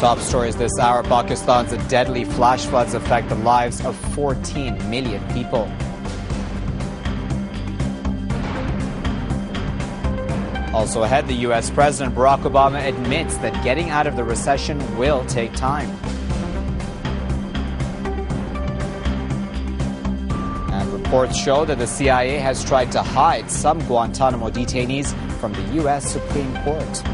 Top stories this hour. Pakistan's deadly flash floods affect the lives of 14 million people. Also ahead, the U.S. President Barack Obama admits that getting out of the recession will take time. And reports show that the CIA has tried to hide some Guantanamo detainees from the U.S. Supreme Court.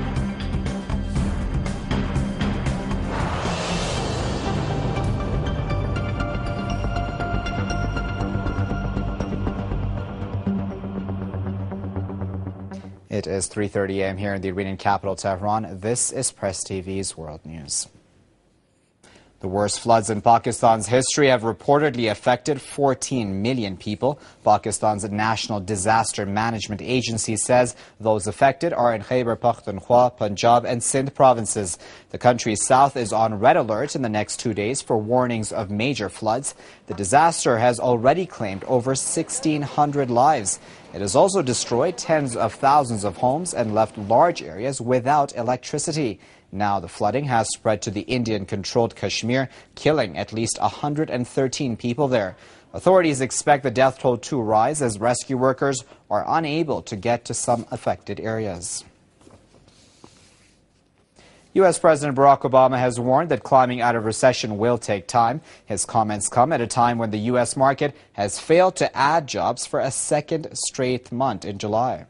It is 3:30 a.m. here in the Iranian capital, Tehran. This is Press TV's World News. The worst floods in Pakistan's history have reportedly affected 14 million people. Pakistan's National Disaster Management Agency says those affected are in Khyber Pakhtunkhwa, Punjab and Sindh provinces. The country's south is on red alert in the next 2 days for warnings of major floods. The disaster has already claimed over 1,600 lives. It has also destroyed tens of thousands of homes and left large areas without electricity. Now the flooding has spread to the Indian-controlled Kashmir, killing at least 113 people there. Authorities expect the death toll to rise as rescue workers are unable to get to some affected areas. U.S. President Barack Obama has warned that climbing out of recession will take time. His comments come at a time when the U.S. market has failed to add jobs for a second straight month in July.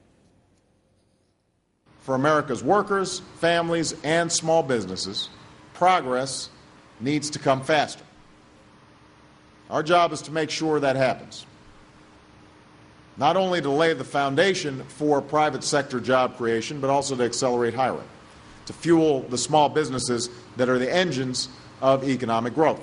For America's workers, families, and small businesses, progress needs to come faster. Our job is to make sure that happens. Not only to lay the foundation for private sector job creation, but also to accelerate hiring, to fuel the small businesses that are the engines of economic growth.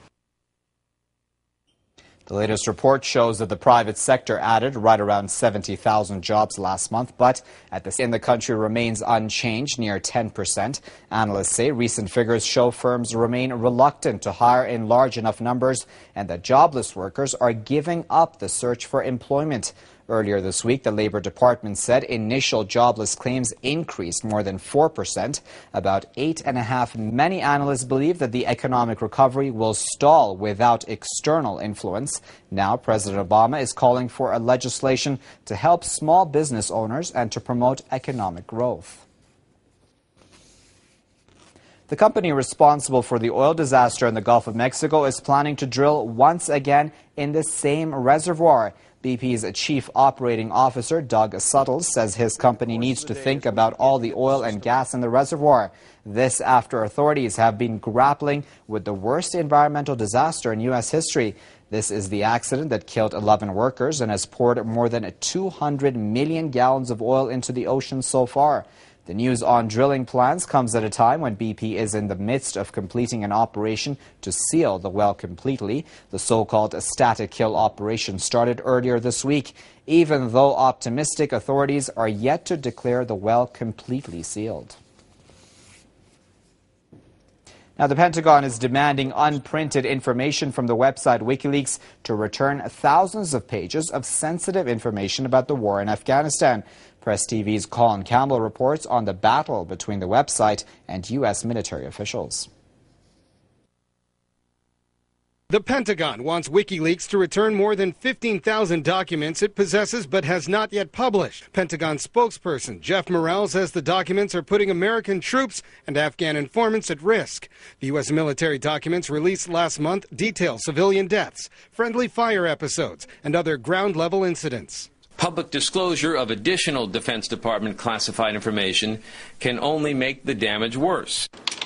The latest report shows that the private sector added right around 70,000 jobs last month, but in the country remains unchanged, near 10%. Analysts say recent figures show firms remain reluctant to hire in large enough numbers and that jobless workers are giving up the search for employment. Earlier this week, the Labor Department said initial jobless claims increased more than 4%, about 8.5%. Many analysts believe that the economic recovery will stall without external influence. Now, President Obama is calling for a legislation to help small business owners and to promote economic growth. The company responsible for the oil disaster in the Gulf of Mexico is planning to drill once again in the same reservoir. BP's chief operating officer, Doug Suttles, says his company needs to think about all the oil and gas in the reservoir. This after authorities have been grappling with the worst environmental disaster in U.S. history. This is the accident that killed 11 workers and has poured more than 200 million gallons of oil into the ocean so far. The news on drilling plans comes at a time when BP is in the midst of completing an operation to seal the well completely. The so-called static kill operation started earlier this week, even though optimistic authorities are yet to declare the well completely sealed. Now, the Pentagon is demanding unprinted information from the website WikiLeaks to return thousands of pages of sensitive information about the war in Afghanistan. Press TV's Colin Campbell reports on the battle between the website and U.S. military officials. The Pentagon wants WikiLeaks to return more than 15,000 documents it possesses but has not yet published. Pentagon spokesperson Jeff Morrell says the documents are putting American troops and Afghan informants at risk. The U.S. military documents released last month detail civilian deaths, friendly fire episodes, and other ground-level incidents. Public disclosure of additional Defense Department classified information can only make the damage worse.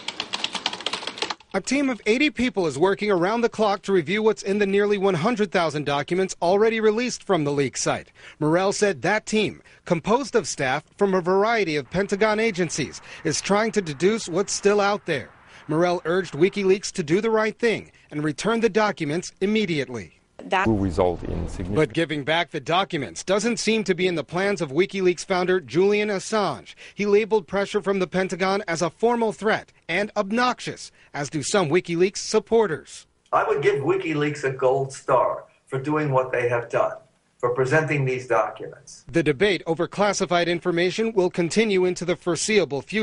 A team of 80 people is working around the clock to review what's in the nearly 100,000 documents already released from the leak site. Morrell said that team, composed of staff from a variety of Pentagon agencies, is trying to deduce what's still out there. Morrell urged WikiLeaks to do the right thing and return the documents immediately. That will result in significant... But giving back the documents doesn't seem to be in the plans of WikiLeaks founder Julian Assange. He labeled pressure from the Pentagon as a formal threat and obnoxious, as do some WikiLeaks supporters. I would give WikiLeaks a gold star for doing what they have done, for presenting these documents. The debate over classified information will continue into the foreseeable future.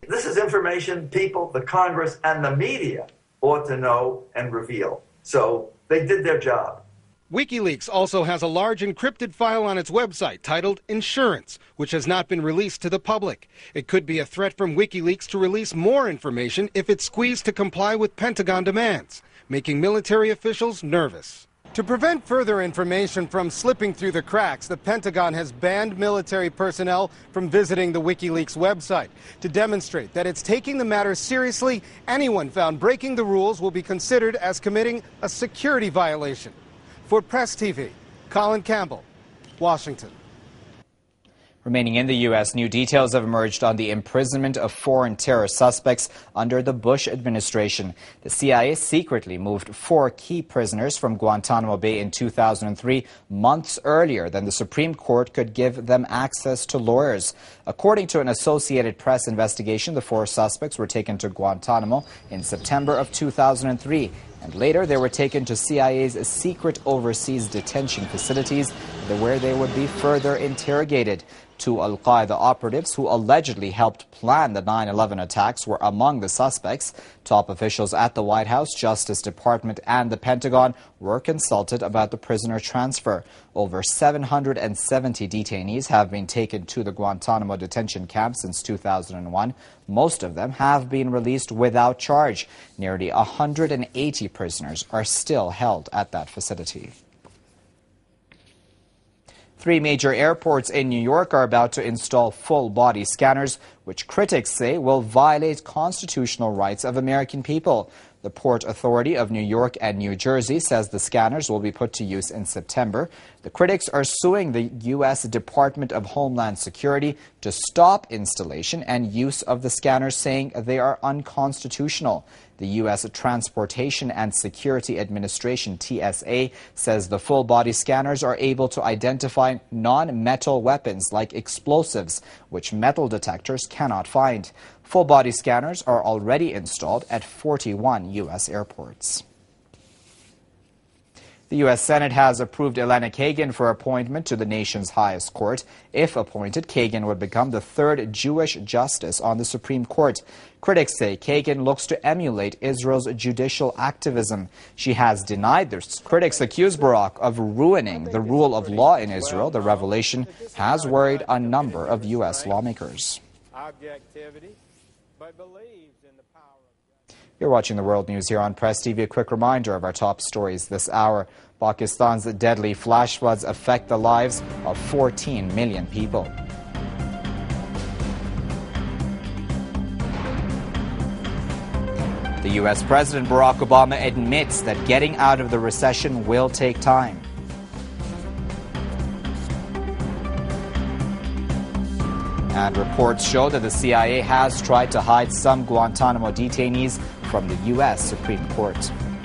This is information people, the Congress, and the media ought to know and reveal. So they did their job. WikiLeaks also has a large encrypted file on its website titled Insurance, which has not been released to the public. It could be a threat from WikiLeaks to release more information if it's squeezed to comply with Pentagon demands, making military officials nervous. To prevent further information from slipping through the cracks, the Pentagon has banned military personnel from visiting the WikiLeaks website. To demonstrate that it's taking the matter seriously, anyone found breaking the rules will be considered as committing a security violation. For Press TV, Colin Campbell, Washington. Remaining in the U.S., new details have emerged on the imprisonment of foreign terror suspects under the Bush administration. The CIA secretly moved 4 key prisoners from Guantanamo Bay in 2003, months earlier than the Supreme Court could give them access to lawyers. According to an Associated Press investigation, the 4 suspects were taken to Guantanamo in September of 2003. And later, they were taken to CIA's secret overseas detention facilities where they would be further interrogated. 2 al-Qaeda operatives who allegedly helped plan the 9/11 attacks were among the suspects. Top officials at the White House, Justice Department, and the Pentagon were consulted about the prisoner transfer. Over 770 detainees have been taken to the Guantanamo detention camp since 2001. Most of them have been released without charge. Nearly 180 prisoners are still held at that facility. 3 major airports in New York are about to install full-body scanners, which critics say will violate constitutional rights of American people. The Port Authority of New York and New Jersey says the scanners will be put to use in September. The critics are suing the U.S. Department of Homeland Security to stop installation and use of the scanners, saying they are unconstitutional. The U.S. Transportation and Security Administration, TSA, says the full-body scanners are able to identify non-metal weapons like explosives, which metal detectors cannot find. Full-body scanners are already installed at 41 U.S. airports. The U.S. Senate has approved Elena Kagan for appointment to the nation's highest court. If appointed, Kagan would become the 3rd Jewish justice on the Supreme Court. Critics say Kagan looks to emulate Israel's judicial activism. She has denied this. Critics accuse Barak of ruining the rule of law in Israel. The revelation has worried a number of U.S. lawmakers. You're watching the World News here on Press TV. A quick reminder of our top stories this hour. Pakistan's deadly flash floods affect the lives of 14 million people. The U.S. President Barack Obama admits that getting out of the recession will take time. And reports show that the CIA has tried to hide some Guantanamo detainees from the U.S. Supreme Court.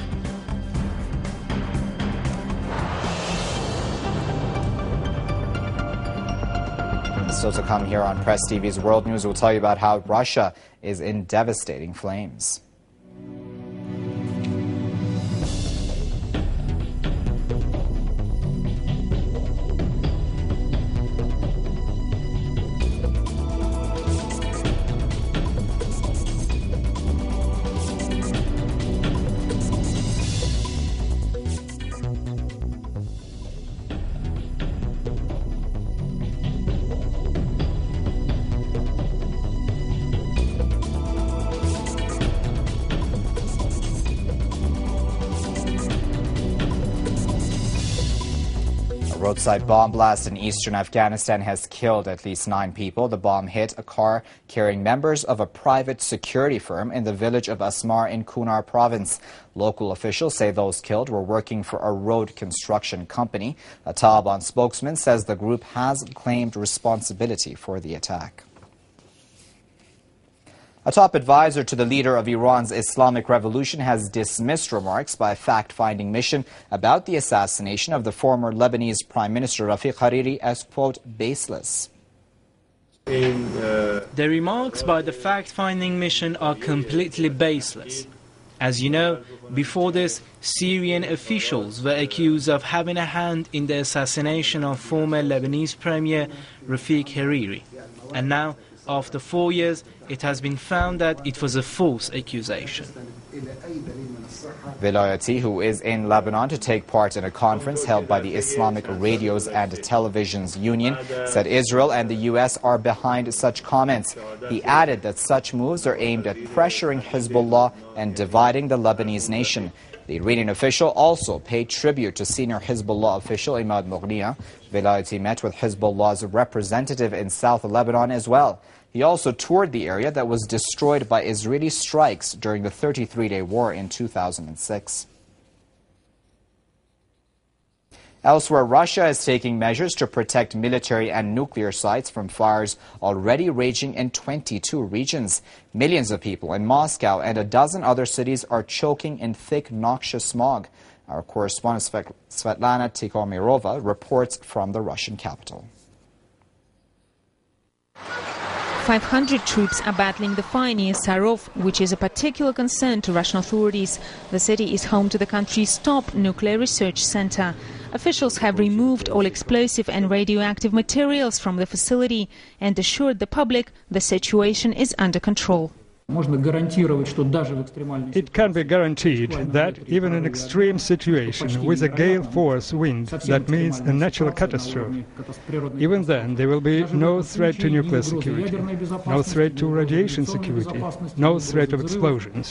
Still to come here on Press TV's World News, we'll tell you about how Russia is in devastating flames. A roadside bomb blast in eastern Afghanistan has killed at least 9 people. The bomb hit a car carrying members of a private security firm in the village of Asmar in Kunar province. Local officials say those killed were working for a road construction company. A Taliban spokesman says the group has claimed responsibility for the attack. A top advisor to the leader of Iran's Islamic Revolution has dismissed remarks by a fact-finding mission about the assassination of the former Lebanese Prime Minister Rafiq Hariri as, quote, baseless. The remarks by the fact-finding mission are completely baseless. As you know, before this, Syrian officials were accused of having a hand in the assassination of former Lebanese Premier Rafiq Hariri. And now, After 4 years, it has been found that it was a false accusation. Velayati, who is in Lebanon to take part in a conference held by the Islamic Radios and Televisions Union, said Israel and the U.S. are behind such comments. He added that such moves are aimed at pressuring Hezbollah and dividing the Lebanese nation. The Iranian official also paid tribute to senior Hezbollah official Imad Mughniya. Velayati met with Hezbollah's representative in South Lebanon as well. He also toured the area that was destroyed by Israeli strikes during the 33-day war in 2006. Elsewhere, Russia is taking measures to protect military and nuclear sites from fires already raging in 22 regions. Millions of people in Moscow and a dozen other cities are choking in thick, noxious smog. Our correspondent Svetlana Tikhomirova reports from the Russian capital. 500 troops are battling the fire near Sarov, which is a particular concern to Russian authorities. The city is home to the country's top nuclear research center. Officials have removed all explosive and radioactive materials from the facility and assured the public the situation is under control. It can be guaranteed that even in extreme situation with a gale force wind, that means a natural catastrophe, even then there will be no threat to nuclear security, no threat to radiation security, no threat of explosions.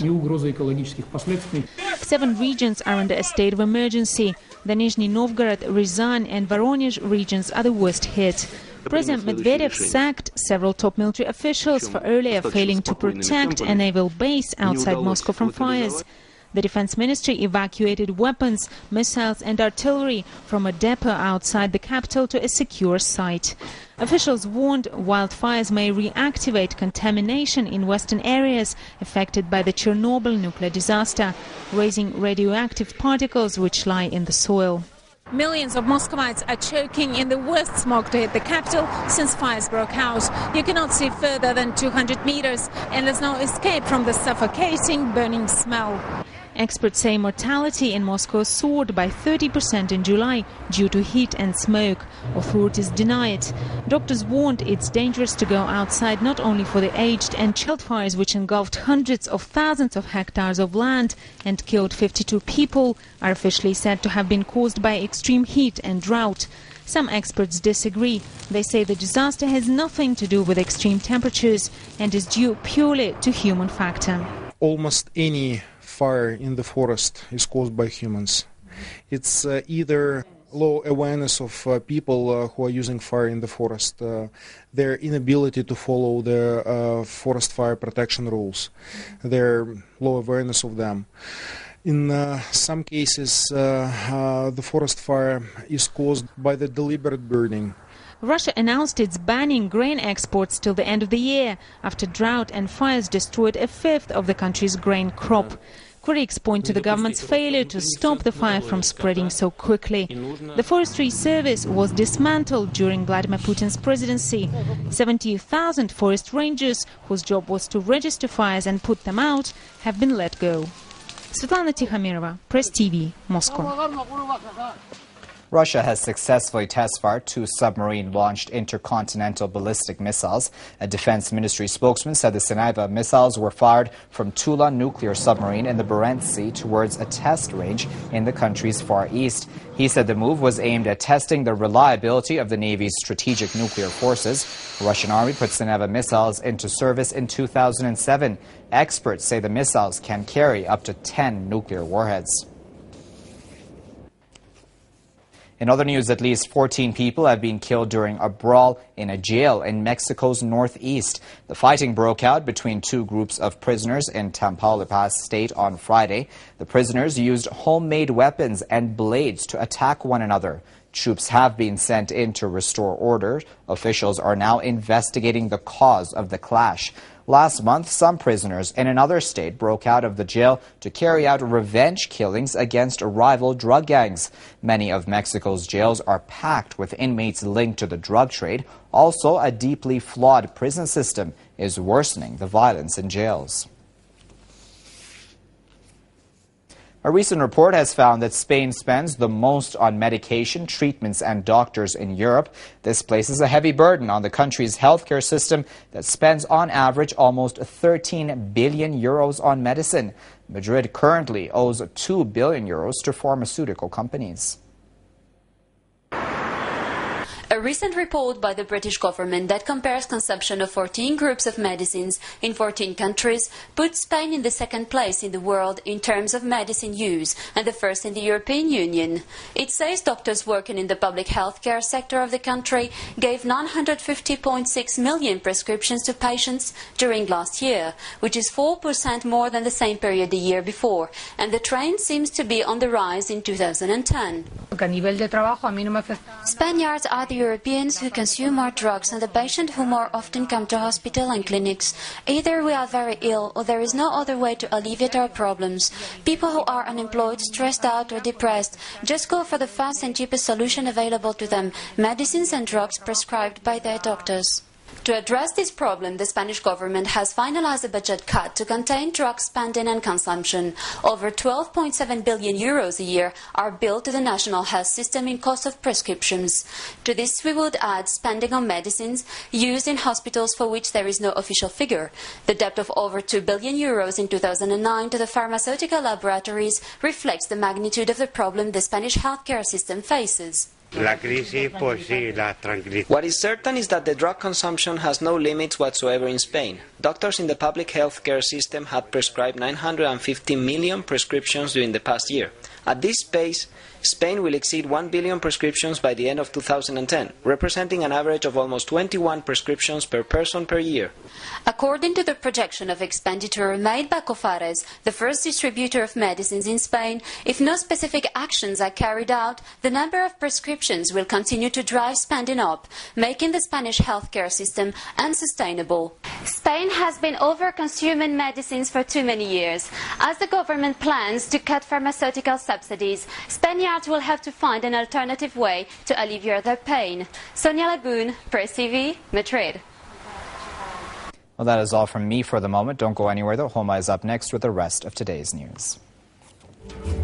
7 regions are under a state of emergency. The Nizhny Novgorod, Ryazan and Voronezh regions are the worst hit. President Medvedev sacked several top military officials for earlier failing to protect a naval base outside Moscow from fires. The Defense Ministry evacuated weapons, missiles and artillery from a depot outside the capital to a secure site. Officials warned wildfires may reactivate contamination in western areas affected by the Chernobyl nuclear disaster, raising radioactive particles which lie in the soil. Millions of Muscovites are choking in the worst smog to hit the capital since fires broke out. You cannot see further than 200 meters, and there's no escape from the suffocating, burning smell. Experts say mortality in Moscow soared by 30% in July due to heat and smoke. Authorities deny it. Doctors warned it's dangerous to go outside not only for the aged and child fires which engulfed hundreds of thousands of hectares of land and killed 52 people are officially said to have been caused by extreme heat and drought. Some experts disagree. They say the disaster has nothing to do with extreme temperatures and is due purely to human factor. Almost any fire in the forest is caused by humans. It's either low awareness of people who are using fire in the forest, their inability to follow the forest fire protection rules, their low awareness of them. In some cases, the forest fire is caused by the deliberate burning. Russia announced it's banning grain exports till the end of the year after drought and fires destroyed a fifth of the country's grain crop. Critics point to the government's failure to stop the fire from spreading so quickly. The Forestry Service was dismantled during Vladimir Putin's presidency. 70,000 forest rangers, whose job was to register fires and put them out, have been let go. Svetlana Tikhomirova, Press TV, Moscow. Russia has successfully test-fired 2 submarine-launched intercontinental ballistic missiles. A defense ministry spokesman said the Sinaiva missiles were fired from Tula nuclear submarine in the Barents Sea towards a test range in the country's far east. He said the move was aimed at testing the reliability of the Navy's strategic nuclear forces. The Russian Army put Sinaiva missiles into service in 2007. Experts say the missiles can carry up to 10 nuclear warheads. In other news, at least 14 people have been killed during a brawl in a jail in Mexico's northeast. The fighting broke out between 2 groups of prisoners in Tamaulipas state on Friday. The prisoners used homemade weapons and blades to attack one another. Troops have been sent in to restore order. Officials are now investigating the cause of the clash. Last month, some prisoners in another state broke out of the jail to carry out revenge killings against rival drug gangs. Many of Mexico's jails are packed with inmates linked to the drug trade. Also, a deeply flawed prison system is worsening the violence in jails. A recent report has found that Spain spends the most on medication, treatments and doctors in Europe. This places a heavy burden on the country's healthcare system that spends on average almost 13 billion euros on medicine. Madrid currently owes 2 billion euros to pharmaceutical companies. A recent report by the British government that compares consumption of 14 groups of medicines in 14 countries puts Spain in the second place in the world in terms of medicine use and the first in the European Union. It says doctors working in the public healthcare sector of the country gave 950.6 million prescriptions to patients during last year, which is 4% more than the same period the year before, and the trend seems to be on the rise in 2010. Spaniards are the Europeans who consume more drugs and the patients who more often come to hospital and clinics. Either we are very ill or there is no other way to alleviate our problems. People who are unemployed, stressed out or depressed just go for the fast and cheapest solution available to them, medicines and drugs prescribed by their doctors. To address this problem, the Spanish government has finalized a budget cut to contain drug spending and consumption. Over 12.7 billion euros a year are billed to the national health system in cost of prescriptions. To this we would add spending on medicines used in hospitals for which there is no official figure. The debt of over 2 billion euros in 2009 to the pharmaceutical laboratories reflects the magnitude of the problem the Spanish healthcare system faces. What is certain is that the drug consumption has no limits whatsoever in Spain. Doctors in the public healthcare system had prescribed 950 million prescriptions during the past year. At this pace, Spain will exceed 1 billion prescriptions by the end of 2010, representing an average of almost 21 prescriptions per person per year. According to the projection of expenditure made by Cofares, the first distributor of medicines in Spain, if no specific actions are carried out, the number of prescriptions will continue to drive spending up, making the Spanish healthcare system unsustainable. Spain has been over-consuming medicines for too many years. As the government plans to cut pharmaceutical subsidies, Spaniards will have to find an alternative way to alleviate their pain. Sonia Laboon, Press TV, Madrid. Well, that is all from me for the moment. Don't go anywhere though. Homa is up next with the rest of today's news.